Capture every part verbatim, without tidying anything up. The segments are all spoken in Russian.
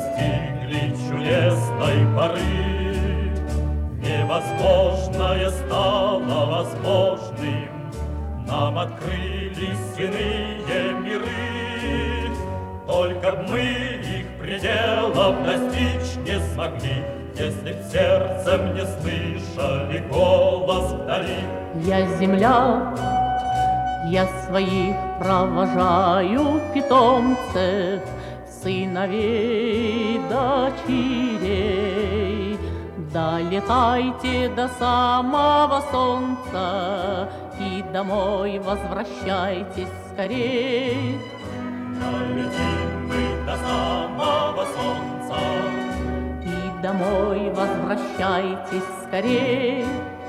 достигли чудесной поры. Невозможное стало возможным, нам открылись иные миры. Только б мы их пределов достичь не смогли, если б сердцем не слышали голос вдали. Я земля, я своих провожаю питомцев, сыновей, дочерей. Долетайте до самого солнца и домой возвращайтесь скорей. Долетим мы до самого солнца и домой возвращайтесь скорей.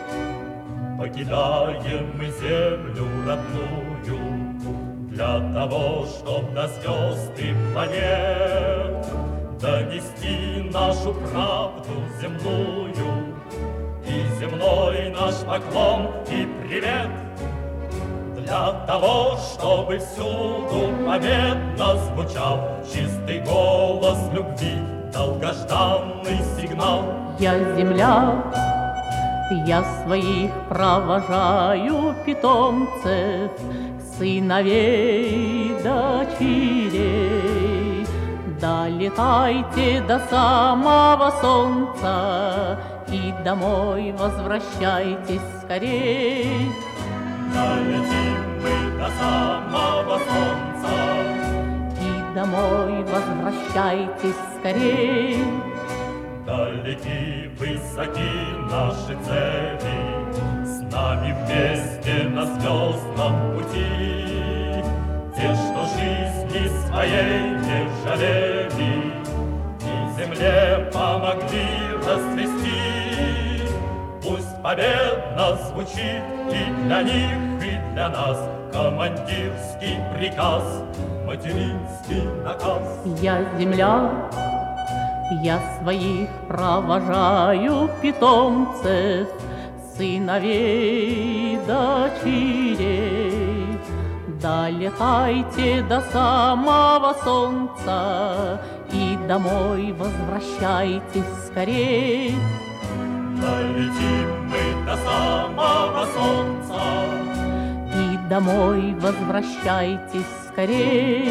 Покидаем мы землю родную для того, чтоб до звезд и планет донести нашу правду земную и земной наш поклон и привет. Для того, чтобы всюду победно звучал чистый голос любви, долгожданный сигнал. Я земля, я своих провожаю питомцев, сыновей, дочерей. Долетайте до самого солнца и домой возвращайтесь скорей. Долетим мы до самого солнца и домой возвращайтесь скорей. Далеки, высоки наши цели, с нами вместе на звездном пути. Те, что жизни своей не жалели и земле помогли расцвести. Пусть победно звучит и для них, и для нас командирский приказ, материнский наказ. Я земля, я своих провожаю питомцев, сыновей, дочерей. Долетайте до самого солнца и домой возвращайтесь скорей. Долетим мы до самого солнца и домой возвращайтесь скорей.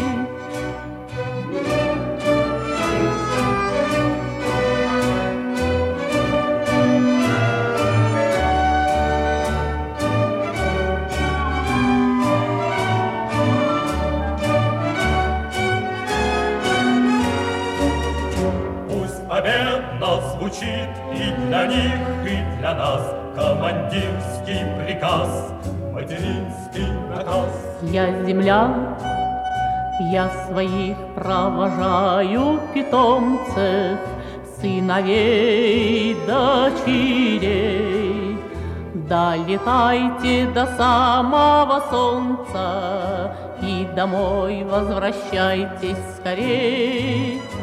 Победно звучит и для них, и для нас командирский приказ, материнский наказ. Я земля, я своих провожаю питомцев, сыновей, дочерей. Долетайте до самого солнца и домой возвращайтесь скорей.